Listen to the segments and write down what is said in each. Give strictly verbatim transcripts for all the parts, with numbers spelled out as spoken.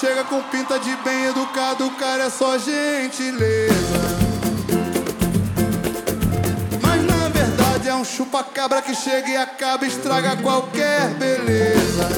chega com pinta de bem educado, o cara é só gentileza. Mas na verdade é um chupa-cabra que chega e acaba, estraga qualquer beleza.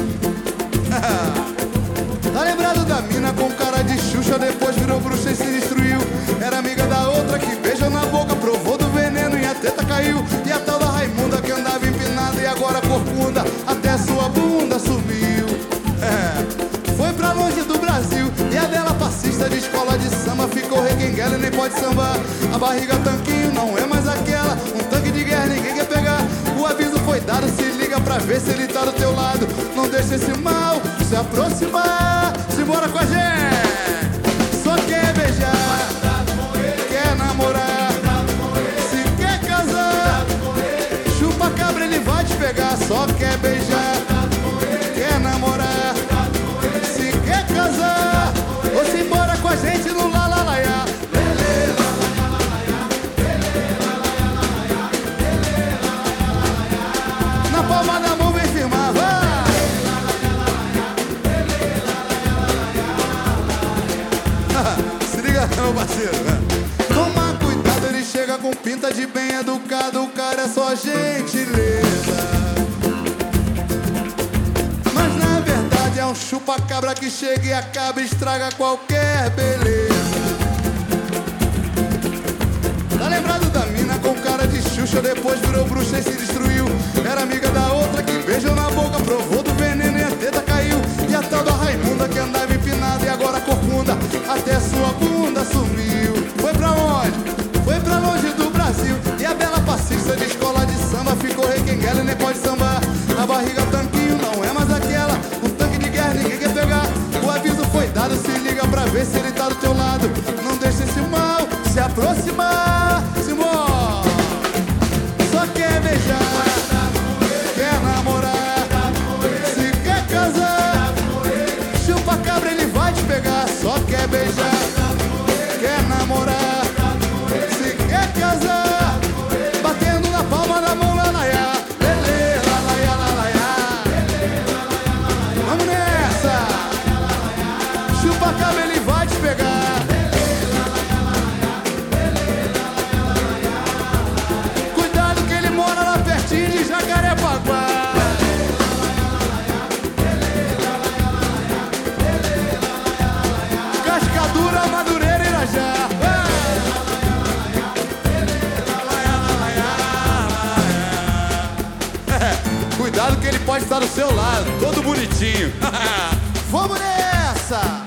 Tá lembrado da mina com cara de Xuxa, depois virou bruxa e se destruiu? Era amiga da outra que beijou na boca, provou do veneno e a teta caiu. E a tal da Raimunda que andava empinada e agora corcunda, até sua bunda sumiu. É, foi pra longe do Brasil. E a dela passista de escola de samba ficou requenguela e nem pode sambar. A barriga tanquinho não é mais aquela, um tanque de guerra ninguém quer pegar. O aviso foi dado, se liga pra ver se ele tá do teu lado. Não deixa esse mal se aproximar. Simbora com a gente. Só quer beijar, quer namorar, se quer casar, chupa cabra ele vai te pegar. Só quer beijar, quer namorar, se quer casar, ou simbora com a gente no lalalaiá. Na palma da mão vem firmar, vai! Se liga não, parceiro. Toma cuidado, ele chega com pinta de bem educado, o cara é só gentileza. Mas na verdade é um chupa-cabra que chega e acaba, estraga qualquer beleza. Tá lembrado da mina com cara de Xuxa, depois virou bruxa e se destruiu? Era amiga da outra que beijou na boca, provou do veneno e a teta caiu. E a tal da Raimunda que andava empinada e agora corcunda, até sua bunda sumiu. Foi pra onde? Foi pra longe do Brasil. E a bela passista de escola de samba ficou requenguela e nem pode sambar. A barriga tanquinho não é mais aquela, um tanque de guerra ninguém quer pegar. O aviso foi dado, se liga pra ver se ele tá do teu lado. Não deixa esse mal se aproximar. Simbora! Só quer beijar, quer namorar, se quer casar, chupa cabra ele vai te pegar. Só quer beijar, quer namorar, se quer casar, batendo na palma da mão, lalaiá. Lelê, lalaiá, lalaiá. Vamos nessa! Chupa cabra ele vai te pegar. Cuidado que ele mora lá pertinho de Jacarepaguá. Cascadura, Madureira, Irajá. Cuidado que ele pode estar do seu lado, todo bonitinho. Vamos nessa!